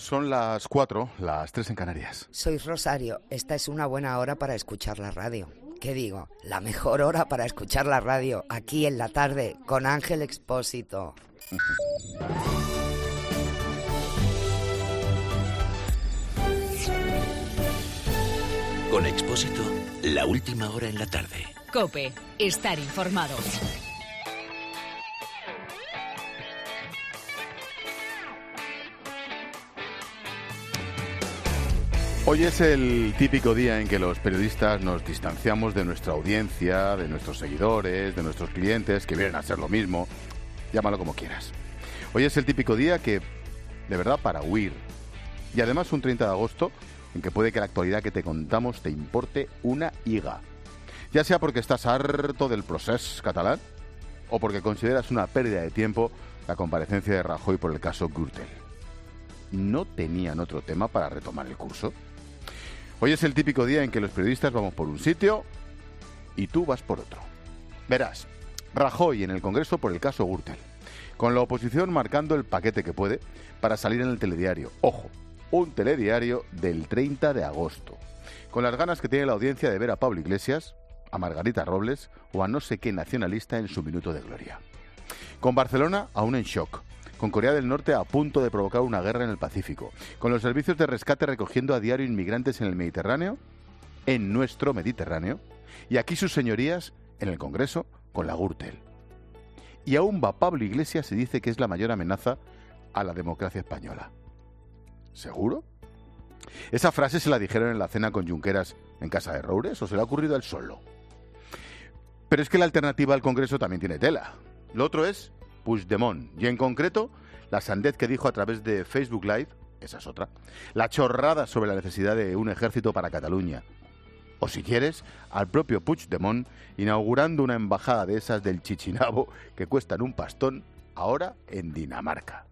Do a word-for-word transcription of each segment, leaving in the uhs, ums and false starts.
Son las cuatro, las tres en Canarias. Soy Rosario. Esta es una buena hora para escuchar la radio. ¿Qué digo? La mejor hora para escuchar la radio, aquí en la tarde, con Ángel Expósito. Con Expósito, la última hora en la tarde. COPE, estar informado. Hoy es el típico día en que los periodistas nos distanciamos de nuestra audiencia, de nuestros seguidores, de nuestros clientes, que vienen a ser lo mismo, llámalo como quieras. Hoy es el típico día que, de verdad, para huir. Y además un treinta de agosto en que puede que la actualidad que te contamos te importe una higa. Ya sea porque estás harto del procés catalán o porque consideras una pérdida de tiempo la comparecencia de Rajoy por el caso Gürtel. ¿No tenían otro tema para retomar el curso? Hoy es el típico día en que los periodistas vamos por un sitio y tú vas por otro. Verás, Rajoy en el Congreso por el caso Gürtel, con la oposición marcando el paquete que puede para salir en el telediario. Ojo, un telediario del treinta de agosto, con las ganas que tiene la audiencia de ver a Pablo Iglesias, a Margarita Robles o a no sé qué nacionalista en su minuto de gloria. Con Barcelona aún en shock. Con Corea del Norte a punto de provocar una guerra en el Pacífico, con los servicios de rescate recogiendo a diario inmigrantes en el Mediterráneo, en nuestro Mediterráneo, y aquí sus señorías en el Congreso con la Gürtel. Y aún va Pablo Iglesias y dice que es la mayor amenaza a la democracia española. ¿Seguro? ¿Esa frase se la dijeron en la cena con Junqueras en casa de Roures o se le ha ocurrido a él solo? Pero es que la alternativa al Congreso también tiene tela. Lo otro es Puigdemont, y en concreto, la sandez que dijo a través de Facebook Live, esa es otra, la chorrada sobre la necesidad de un ejército para Cataluña. O si quieres, al propio Puigdemont inaugurando una embajada de esas del Chichinabo que cuestan un pastón, ahora en Dinamarca.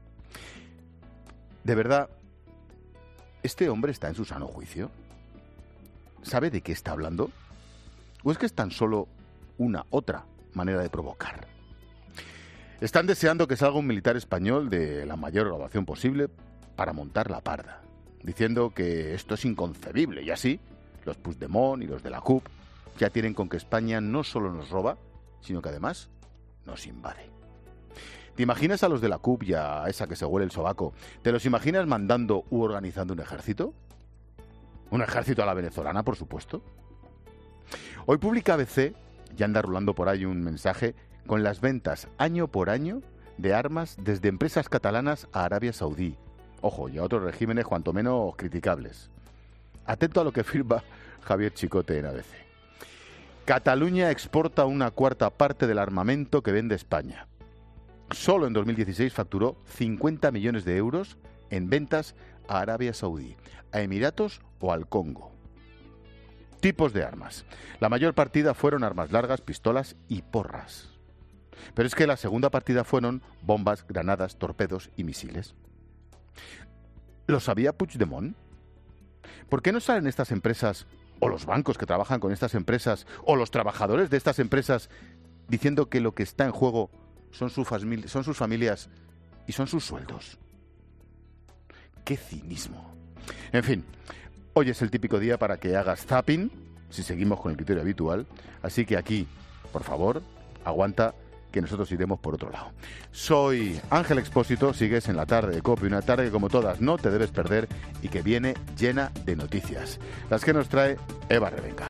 De verdad, ¿este hombre está en su sano juicio? ¿Sabe de qué está hablando? ¿O es que es tan solo una otra manera de provocar? Están deseando que salga un militar español de la mayor graduación posible para montar la parda, diciendo que esto es inconcebible y así los Puigdemont y los de la C U P ya tienen con que España no solo nos roba, sino que además nos invade. ¿Te imaginas a los de la C U P y a esa que se huele el sobaco? ¿Te los imaginas mandando u organizando un ejército? Un ejército a la venezolana, por supuesto. Hoy publica A B C, ya anda rulando por ahí un mensaje con las ventas año por año de armas desde empresas catalanas a Arabia Saudí. Ojo, y a otros regímenes cuanto menos criticables. Atento a lo que firma Javier Chicote en A B C. Cataluña exporta una cuarta parte del armamento que vende España. Solo en dos mil dieciséis facturó cincuenta millones de euros en ventas a Arabia Saudí, a Emiratos o al Congo. Tipos de armas. La mayor partida fueron armas largas, pistolas y porras. Pero es que la segunda partida fueron bombas, granadas, torpedos y misiles. ¿Lo sabía Puigdemont? ¿Por qué no salen estas empresas, o los bancos que trabajan con estas empresas, o los trabajadores de estas empresas, diciendo que lo que está en juego son, su famili- son sus familias y son sus sueldos? ¡Qué cinismo! En fin, hoy es el típico día para que hagas zapping, si seguimos con el criterio habitual, así que aquí, por favor, aguanta, que nosotros iremos por otro lado. Soy Ángel Expósito, sigues en la tarde de COPE, una tarde que como todas no te debes perder y que viene llena de noticias, las que nos trae Eva Revenga.